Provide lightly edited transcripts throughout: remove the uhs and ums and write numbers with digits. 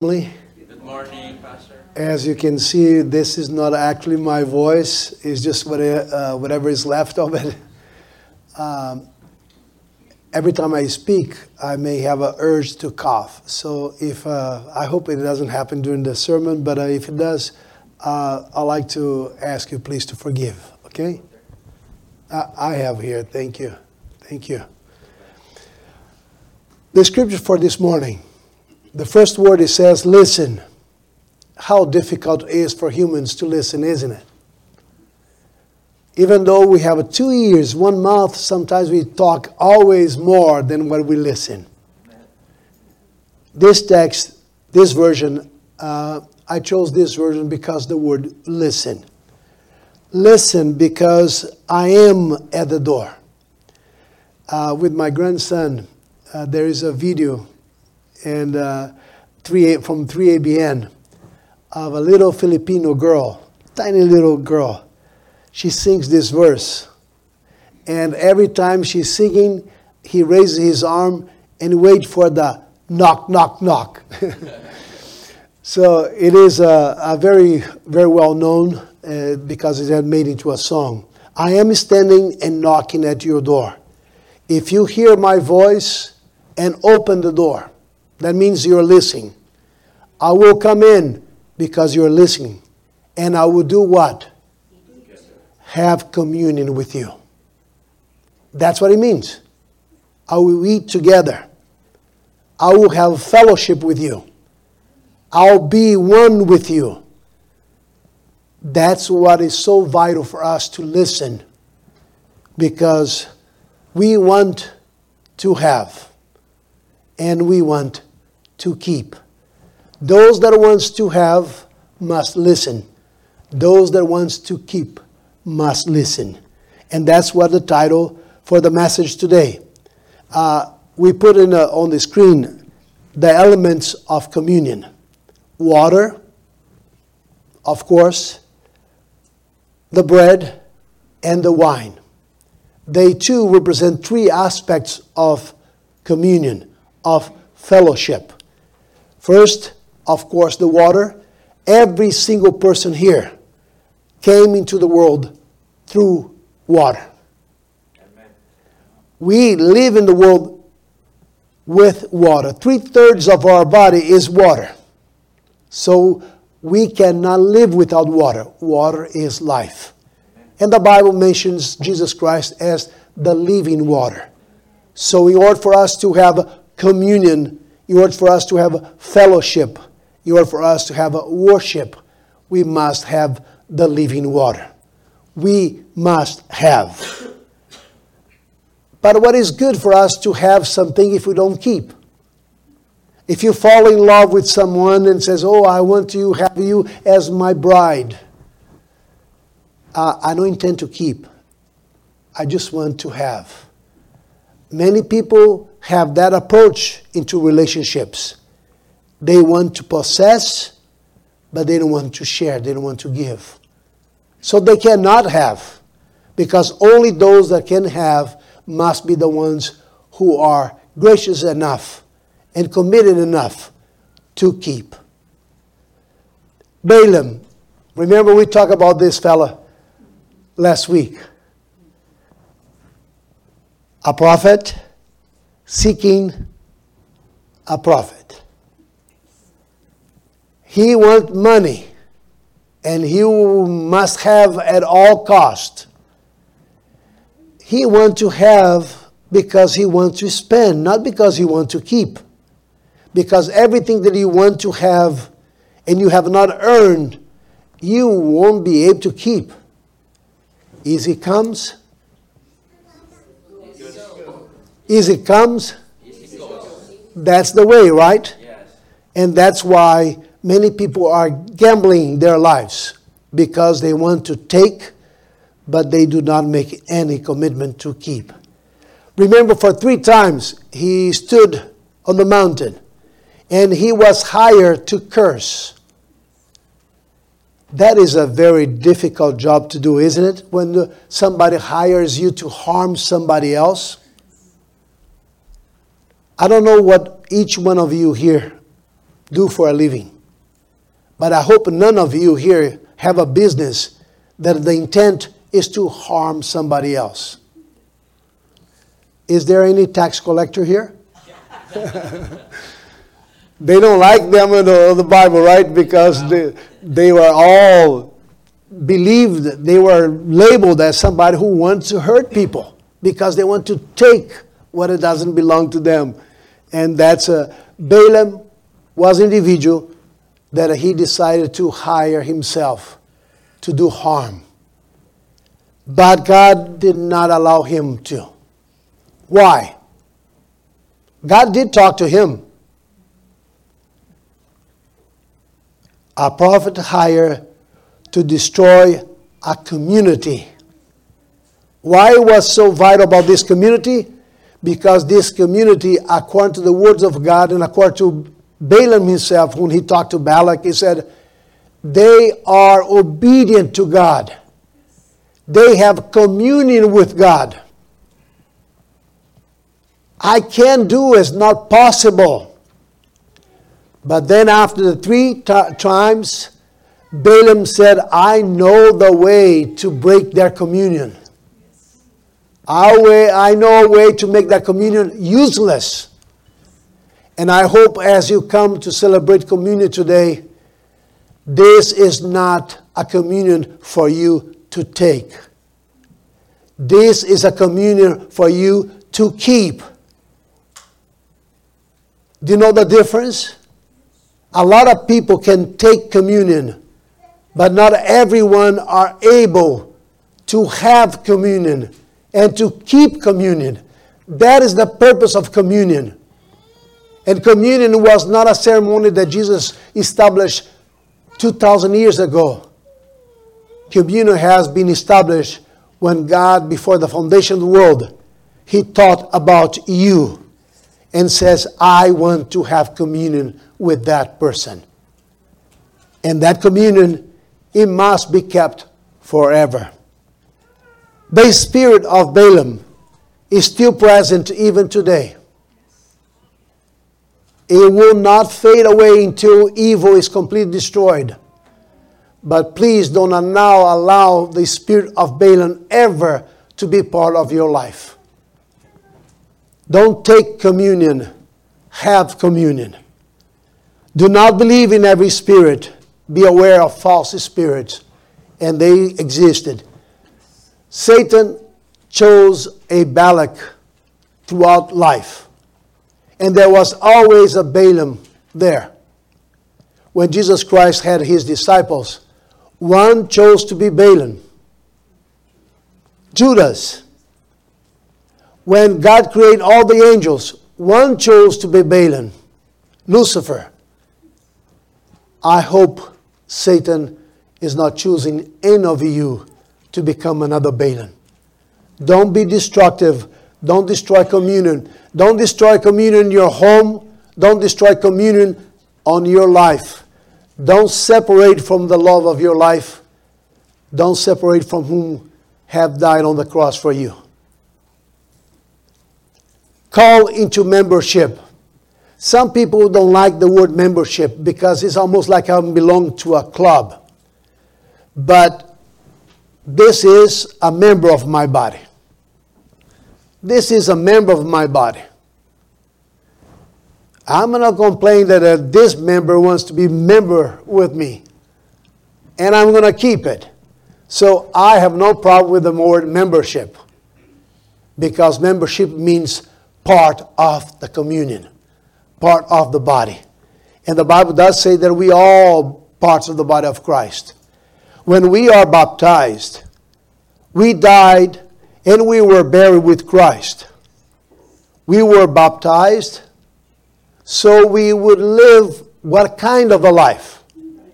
Good morning, Pastor. As you can see, this is not actually my voice. It's just whatever is left of it. Every time I speak, I may have an urge to cough. So if I hope it doesn't happen during the sermon, but if it does, I'd like to ask you please to forgive, okay? I have here. Thank you. Thank you. The scripture for this morning, the first word, it says, listen. How difficult it is for humans to listen, isn't it? Even though we have 2 ears, one mouth, sometimes we talk always more than what we listen. This text, this version, I chose this version because the word listen. Listen, because I am at the door. With my grandson, there is a video and from 3ABN of a little Filipino girl, tiny little girl. She sings this verse. And every time she's singing, he raises his arm and waits for the knock, knock, knock. So it is a very, very well known because it had made into a song. I am standing and knocking at your door. If you hear my voice and open the door, that means you're listening. I will come in because you're listening. And I will do what? Have communion with you. That's what it means. I will eat together. I will have fellowship with you. I'll be one with you. That's what is so vital for us to listen. Because we want to have. And we want to keep. Those that wants to have must listen. Those that wants to keep must listen. And that's what the title for the message today. We put on the screen the elements of communion. Water, of course, the bread, and the wine. They too represent three aspects of communion, of fellowship. First, of course, the water. Every single person here came into the world through water. Amen. We live in the world with water. 3/3 of our body is water. So we cannot live without water. Water is life. And the Bible mentions Jesus Christ as the living water. So in order for us to have communion, in order for us to have fellowship, in order for us to have worship, we must have the living water. We must have. But what is good for us to have something if we don't keep? If you fall in love with someone and says, oh, I want to have you as my bride. I don't intend to keep. I just want to have. Many people have that approach into relationships. They want to possess, but they don't want to share. They don't want to give. So they cannot have, because only those that can have must be the ones who are gracious enough and committed enough to keep. Balaam, remember we talked about this fella last week. A prophet seeking a prophet. He wants money, and he must have at all cost. He wants to have because he wants to spend, not because he wants to keep. Because everything that you want to have and you have not earned, you won't be able to keep. Easy comes. Easy comes. That's the way, right? Yes. And that's why many people are gambling their lives, because they want to take, but they do not make any commitment to keep. Remember, for 3 times he stood on the mountain and he was hired to curse. That is a very difficult job to do, isn't it? When somebody hires you to harm somebody else. I don't know what each one of you here do for a living. But I hope none of you here have a business that the intent is to harm somebody else. Is there any tax collector here? They don't like them in the Bible, right? Because they were all believed, they were labeled as somebody who wants to hurt people because they want to take what it doesn't belong to them. And that's Balaam was an individual that he decided to hire himself to do harm. But God did not allow him to. Why? God did talk to him. A prophet hired to destroy a community. Why it was so vital about this community? Because this community, according to the words of God and according to Balaam himself, when he talked to Balak, he said, they are obedient to God. They have communion with God. I can't do it's not possible. But then after the three times, Balaam said, I know the way to break their communion. I know a way to make that communion useless. And I hope as you come to celebrate communion today, this is not a communion for you to take. This is a communion for you to keep. Do you know the difference? A lot of people can take communion, but not everyone are able to have communion and to keep communion. That is the purpose of communion. And communion was not a ceremony that Jesus established 2,000 years ago. Communion has been established when God, before the foundation of the world, He thought about you and says, I want to have communion with that person. And that communion, it must be kept forever. The spirit of Balaam is still present even today. It will not fade away until evil is completely destroyed. But please don't now allow the spirit of Balaam ever to be part of your life. Don't take communion. Have communion. Do not believe in every spirit. Be aware of false spirits. And they existed. Satan chose a Balak throughout life. And there was always a Balaam there. When Jesus Christ had his disciples, one chose to be Balaam. Judas. When God created all the angels, one chose to be Balaam. Lucifer. I hope Satan is not choosing any of you to become another Balaam. Don't be destructive. Don't destroy communion. Don't destroy communion in your home. Don't destroy communion on your life. Don't separate from the love of your life. Don't separate from whom have died on the cross for you. Call into membership. Some people don't like the word membership because it's almost like I belong to a club. But this is a member of my body. This is a member of my body. I'm not complaining that this member wants to be member with me. And I'm going to keep it. So I have no problem with the word membership. Because membership means part of the communion. Part of the body. And the Bible does say that we are all parts of the body of Christ. When we are baptized, we died and we were buried with Christ. We were baptized so we would live what kind of a life?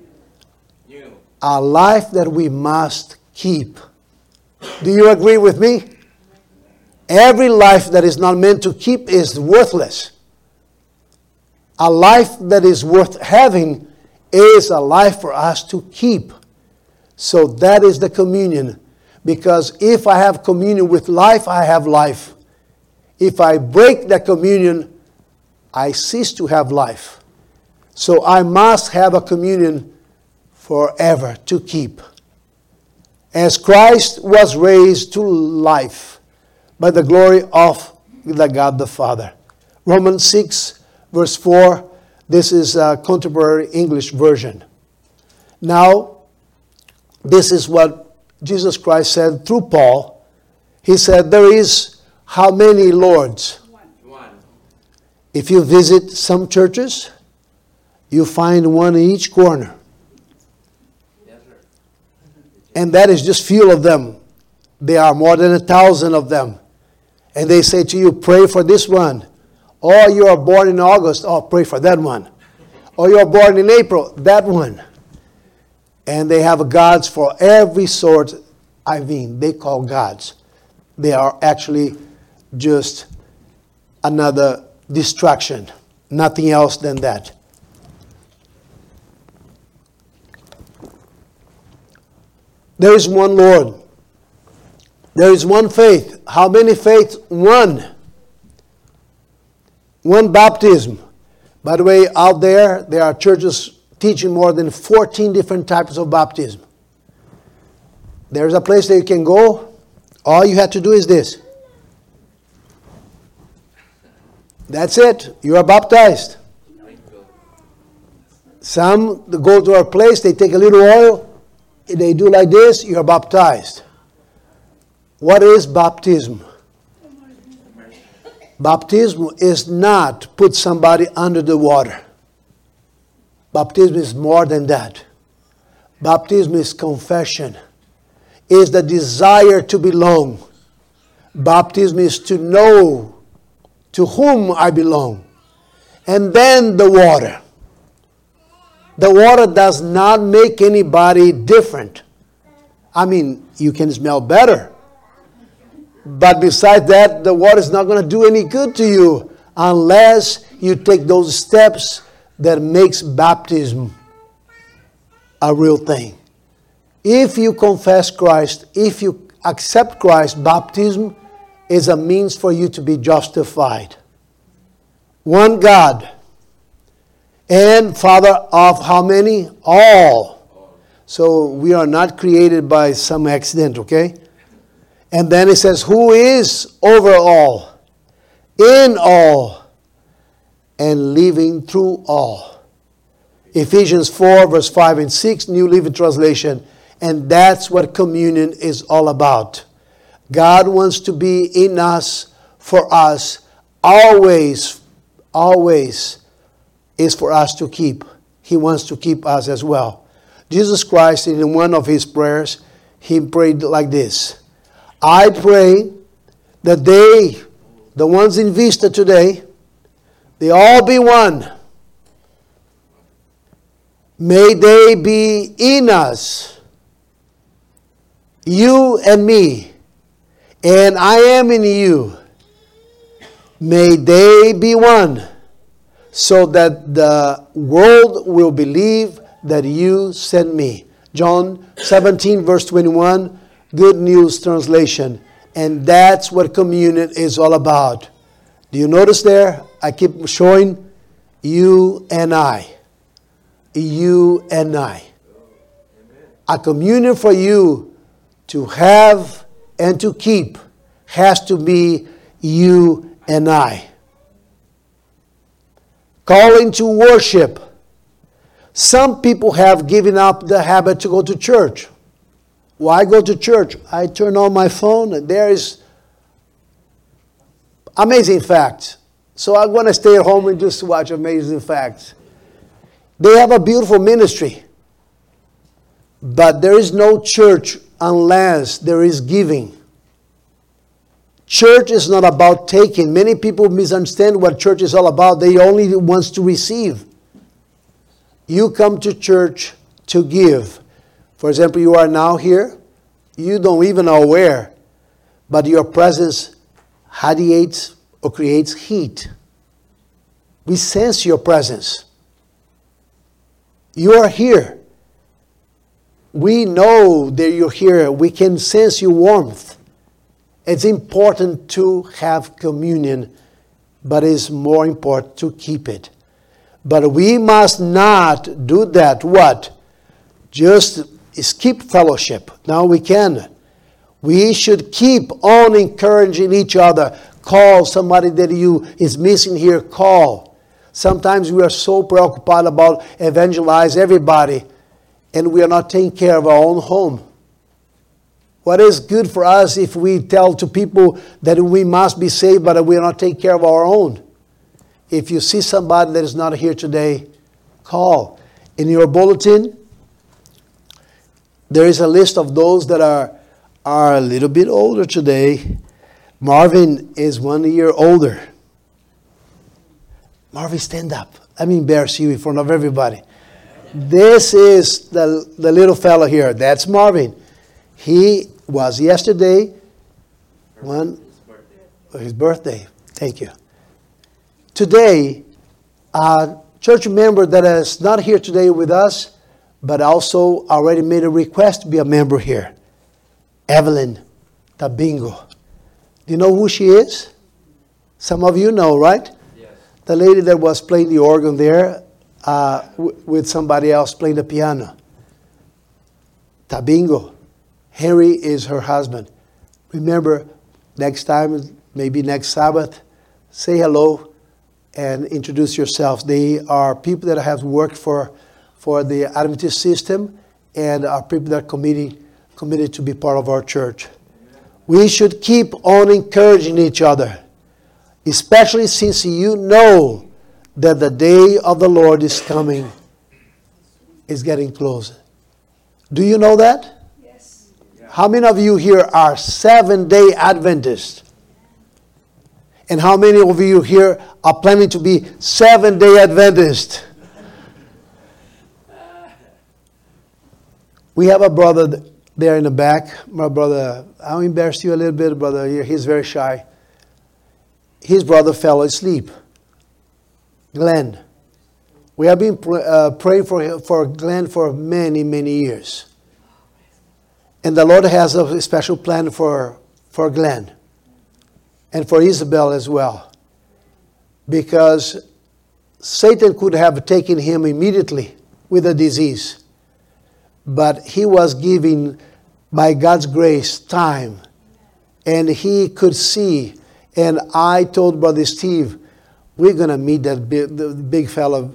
A life that we must keep. Do you agree with me? Every life that is not meant to keep is worthless. A life that is worth having is a life for us to keep. So that is the communion. Because if I have communion with life, I have life. If I break that communion, I cease to have life. So I must have a communion forever to keep. As Christ was raised to life by the glory of the God the Father. Romans 6, verse 4. This is a contemporary English version. Now, this is what Jesus Christ said through Paul. He said, there is how many Lords? One. If you visit some churches, you find one in each corner. Yes, sir. And that is just few of them. There are more than 1,000 of them. And they say to you, pray for this one. Or you are born in August, oh, pray for that one. Or you are born in April, that one. And they have gods for every sort. I mean, they call gods. They are actually just another distraction. Nothing else than that. There is one Lord. There is one faith. How many faiths? One. One baptism. By the way, out there are churches teaching more than 14 different types of baptism. There's a place that you can go. All you have to do is this. That's it. You are baptized. Some go to a place, they take a little oil, they do like this, you are baptized. What is baptism? Baptism is not put somebody under the water. Baptism is more than that. Baptism is confession. Is the desire to belong. Baptism is to know to whom I belong. And then the water. The water does not make anybody different. I mean, you can smell better. But besides that, the water is not going to do any good to you unless you take those steps that makes baptism a real thing. If you confess Christ, if you accept Christ, baptism is a means for you to be justified. One God and Father of how many? All. So we are not created by some accident, okay? And then it says, who is over all, in all, and living through all. Ephesians 4, verse 5 and 6, New Living Translation. And that's what communion is all about. God wants to be in us, for us, always, always is for us to keep. He wants to keep us as well. Jesus Christ, in one of his prayers, he prayed like this. I pray that they, the ones in Vista today, they all be one. May they be in us, you and me, and I am in you. May they be one, so that the world will believe that you sent me. John 17, verse 21, Good News Translation. And that's what communion is all about. Do you notice there? I keep showing you and I. You and I. A communion for you to have and to keep has to be you and I. Calling to worship. Some people have given up the habit to go to church. Why go to church? I turn on my phone and there is amazing facts. So I'm going to stay at home and just watch amazing facts. They have a beautiful ministry. But there is no church unless there is giving. Church is not about taking. Many people misunderstand what church is all about. They only want to receive. You come to church to give. For example, you are now here. You don't even know where. But your presence radiates or creates heat. We sense your presence. You are here. We know that you're here. We can sense your warmth. It's important to have communion, but it's more important to keep it. But we must not do that. What? Just skip fellowship. No, we can. We should keep on encouraging each other. Call somebody that is missing here. Call. Sometimes we are so preoccupied about evangelize everybody, and we are not taking care of our own home. What is good for us if we tell to people that we must be saved, but we are not taking care of our own? If you see somebody that is not here today, call. In your bulletin, there is a list of those that are a little bit older today. Marvin is 1 year older. Marvin, stand up. Let me embarrass you in front of everybody. This is the little fellow here. That's Marvin. He was yesterday his birthday. Thank you. Today, a church member that is not here today with us, but also already made a request to be a member here. Evelyn Tabingo. Do you know who she is? Some of you know, right? Yes. The lady that was playing the organ there with somebody else playing the piano. Tabingo. Henry is her husband. Remember, next time, maybe next Sabbath, say hello and introduce yourselves. They are people that have worked for the Adventist system and are people that are committed to be part of our church. We should keep on encouraging each other, especially since you know that the day of the Lord is coming, is getting closer. Do you know that? Yes. How many of you here are 7-day Adventists? And how many of you here are planning to be 7-day Adventists? We have a brother there in the back. My brother, I'll embarrass you a little bit, brother. He's very shy. His brother fell asleep. Glenn. We have been praying for Glenn for many, many years. And the Lord has a special plan for Glenn. And for Isabel as well. Because Satan could have taken him immediately with a disease. But he was given, by God's grace, time. And he could see. And I told Brother Steve, we're going to meet that big fellow,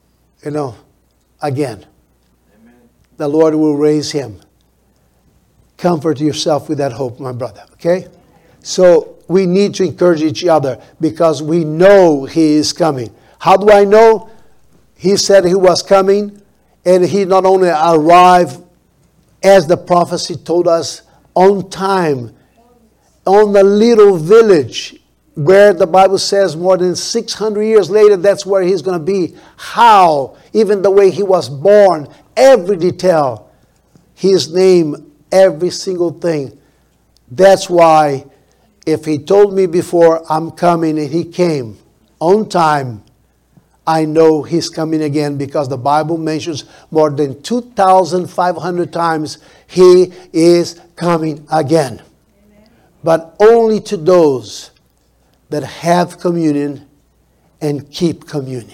again. Amen. The Lord will raise him. Comfort yourself with that hope, my brother. Okay? So we need to encourage each other because we know he is coming. How do I know? He said he was coming. And he not only arrived, as the prophecy told us, on time, on the little village where the Bible says more than 600 years later, that's where he's going to be. How? Even the way he was born, every detail, his name, every single thing. That's why if he told me before, I'm coming, and he came on time, I know he's coming again because the Bible mentions more than 2,500 times he is coming again. Amen. But only to those that have communion and keep communion.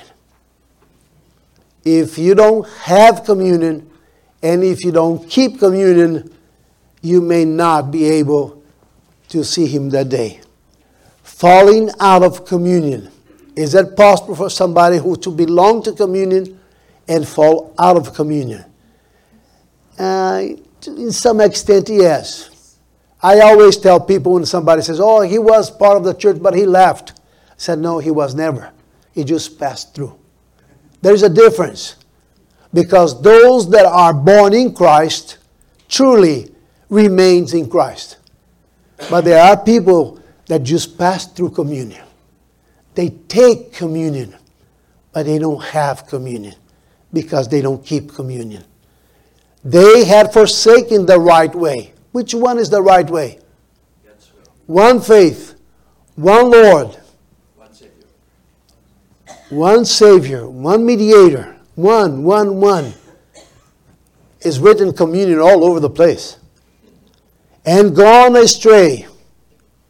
If you don't have communion and if you don't keep communion, you may not be able to see him that day. Falling out of communion. Is it possible for somebody who to belong to communion and fall out of communion? In some extent, yes. I always tell people when somebody says, oh, he was part of the church, but he left. I said, no, he was never. He just passed through. There's a difference. Because those that are born in Christ truly remains in Christ. But there are people that just pass through communion. They take communion, but they don't have communion because they don't keep communion. They had forsaken the right way. Which one is the right way? One faith, one Lord, one Savior, one mediator, one. Is written communion all over the place. And gone astray,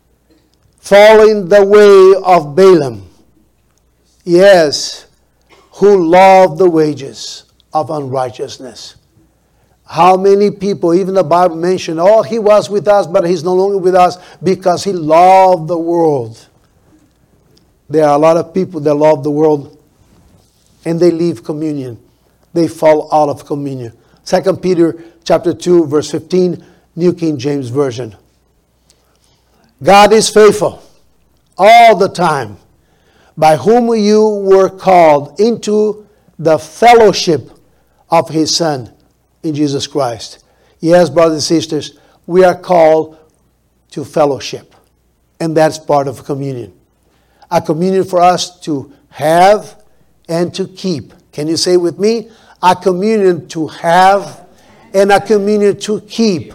following the way of Balaam. Yes, who love the wages of unrighteousness. How many people, even the Bible mentioned, oh, he was with us, but he's no longer with us because he loved the world. There are a lot of people that love the world and they leave communion. They fall out of communion. 2 Peter chapter 2, verse 15, New King James Version. God is faithful all the time, by whom you were called into the fellowship of his Son, in Jesus Christ. Yes, brothers and sisters, we are called to fellowship. And that's part of communion. A communion for us to have and to keep. Can you say with me? A communion to have and a communion to keep.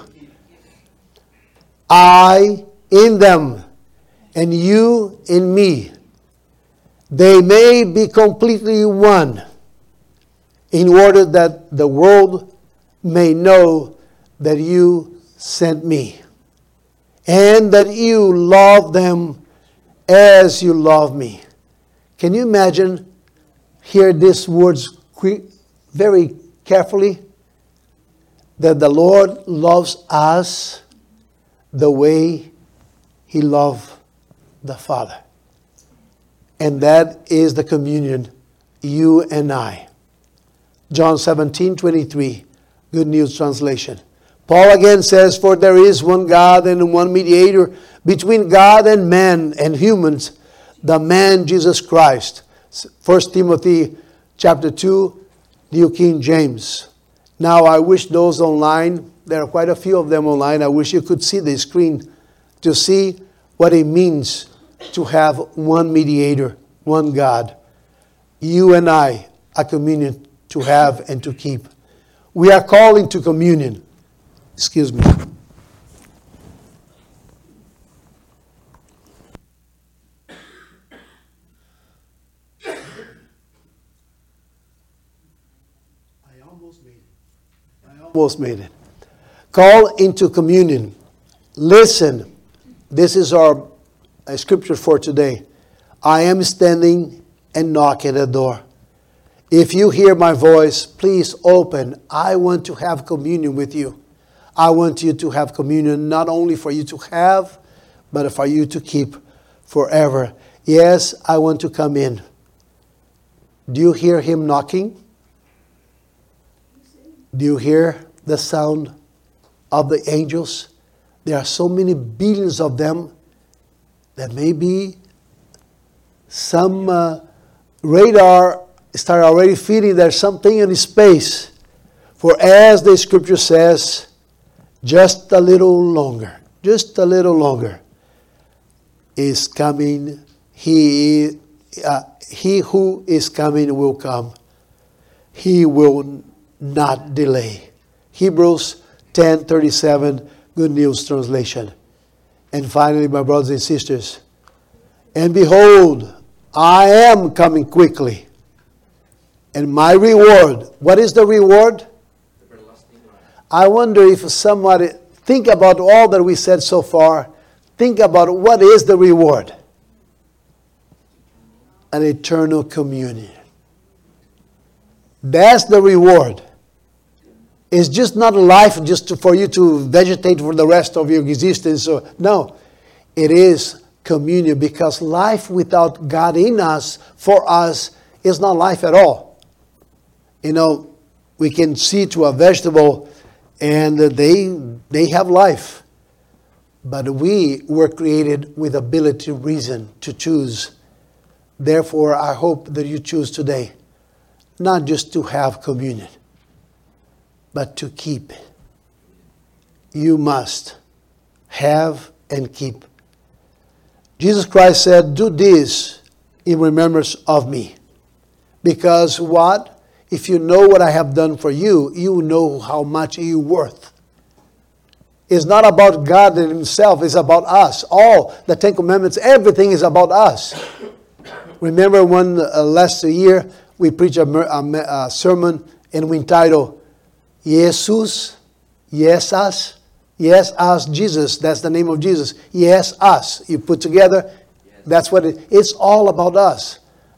I in them and you in me. They may be completely one, in order that the world may know that you sent me, and that you love them as you love me. Can you imagine? Hear these words very carefully. That the Lord loves us the way he loved the Father. And that is the communion, you and I. John 17:23. Good News Translation. Paul again says, for there is one God and one mediator between God and man and humans, the man Jesus Christ. 1 Timothy chapter 2, New King James. Now I wish those online, there are quite a few of them online, I wish you could see the screen to see what it means to have one mediator, one God. You and I, a communion to have and to keep. We are called into communion. Excuse me. I almost made it. Call into communion. Listen. This is our scripture for today. I am standing and knock at the door. If you hear my voice, please open. I want to have communion with you. I want you to have communion, not only for you to have, but for you to keep forever. Yes, I want to come in. Do you hear him knocking? Do you hear the sound of the angels? There are so many billions of them that maybe some radar start already feeling there's something in space. For as the scripture says, just a little longer is coming. He who is coming will come. He will not delay. Hebrews 10:37, Good News Translation. And finally, my brothers and sisters, and behold, I am coming quickly. And my reward, what is the reward? I wonder if somebody, think about all that we said so far. Think about what is the reward? An eternal communion. That's the reward. It's just not a life just for you to vegetate for the rest of your existence. No, it is communion, because life without God in us, for us, is not life at all. You know, we can see to a vegetable and they have life. But we were created with ability, reason to choose. Therefore, I hope that you choose today, not just to have communion, but to keep. You must have and keep. Jesus Christ said, do this in remembrance of me. Because what? If you know what I have done for you, you know how much you're worth. It's not about God and himself, it's about us. All the Ten Commandments, everything is about us. Remember when last year we preached a sermon and we entitled, Jesus, yes us, yes us, Jesus. That's the name of Jesus. Yes us. You put together, that's what it's all about us.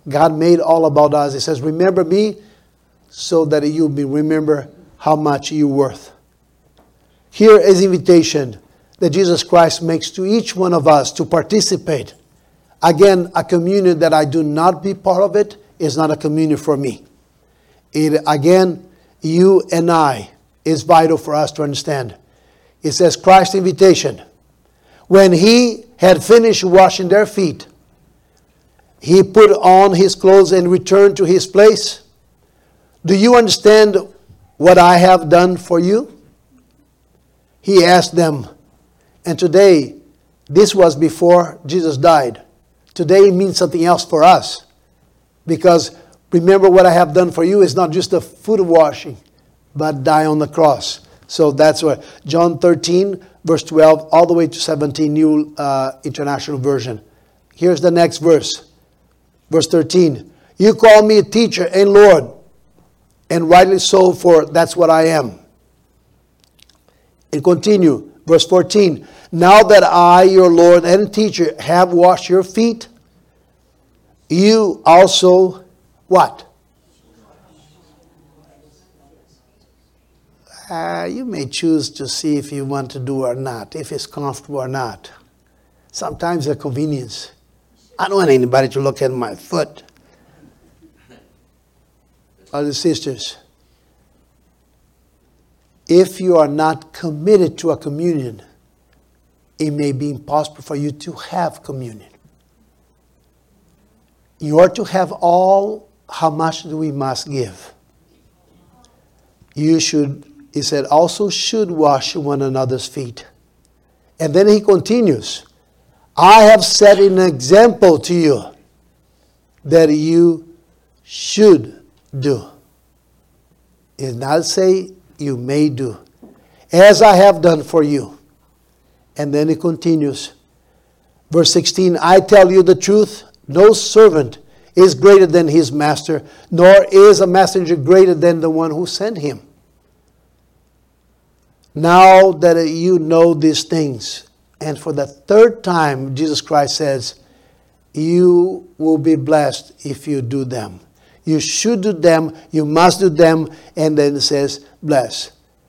God made all about us. He says, remember me so that you may remember how much you're worth. Here is invitation that Jesus Christ makes to each one of us to participate. Again, a communion that I do not be part of it is not a communion for me. Again, you and I is vital for us to understand. It says Christ's invitation. When he had finished washing their feet, he put on his clothes and returned to his place. Do you understand what I have done for you? He asked them. And today, this was before Jesus died. Today it means something else for us. Because remember what I have done for you is not just the foot washing, but die on the cross. So that's what John 13, verse 12, all the way to 17, New International Version. Here's the next verse. Verse 13. You call me a teacher and Lord, and rightly so, for that's what I am. And continue. Verse 14. Now that I, your Lord and teacher, have washed your feet, you also, what? You may choose to see if you want to do or not, if it's comfortable or not. Sometimes a convenience. I don't want anybody to look at my foot. Brothers and sisters, if you are not committed to a communion, it may be impossible for you to have communion. You are to have all, how much do we must give? You should, he said, also should wash one another's feet. And then he continues, I have set an example to you that you should do. It does not say you may do. As I have done for you. And then it continues. Verse 16, I tell you the truth, no servant is greater than his master, nor is a messenger greater than the one who sent him. Now that you know these things, and for the third time, Jesus Christ says, you will be blessed if you do them. You should do them, you must do them, and then it says, bless.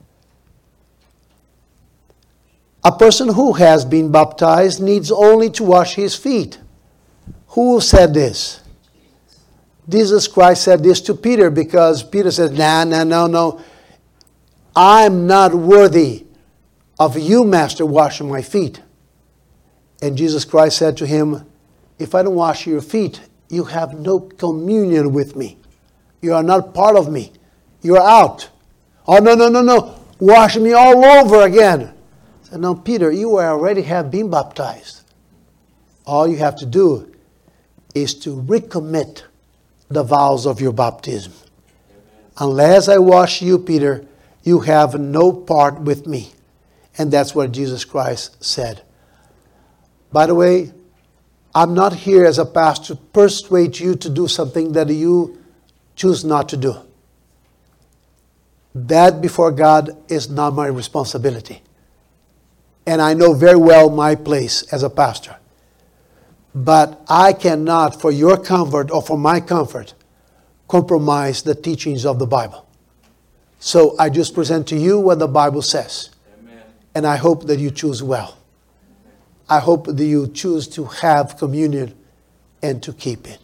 A person who has been baptized needs only to wash his feet. Who said this? Jesus Christ said this to Peter because Peter said, no. I'm not worthy of you, Master, washing my feet. And Jesus Christ said to him, if I don't wash your feet, you have no communion with me. You are not part of me. You are out. Oh, no. Wash me all over again. I said, no, Peter, you already have been baptized. All you have to do is to recommit the vows of your baptism. Unless I wash you, Peter, you have no part with me. And that's what Jesus Christ said. By the way, I'm not here as a pastor to persuade you to do something that you choose not to do. That before God is not my responsibility. And I know very well my place as a pastor. But I cannot, for your comfort or for my comfort, compromise the teachings of the Bible. So I just present to you what the Bible says. Amen. And I hope that you choose well. I hope that you choose to have communion and to keep it.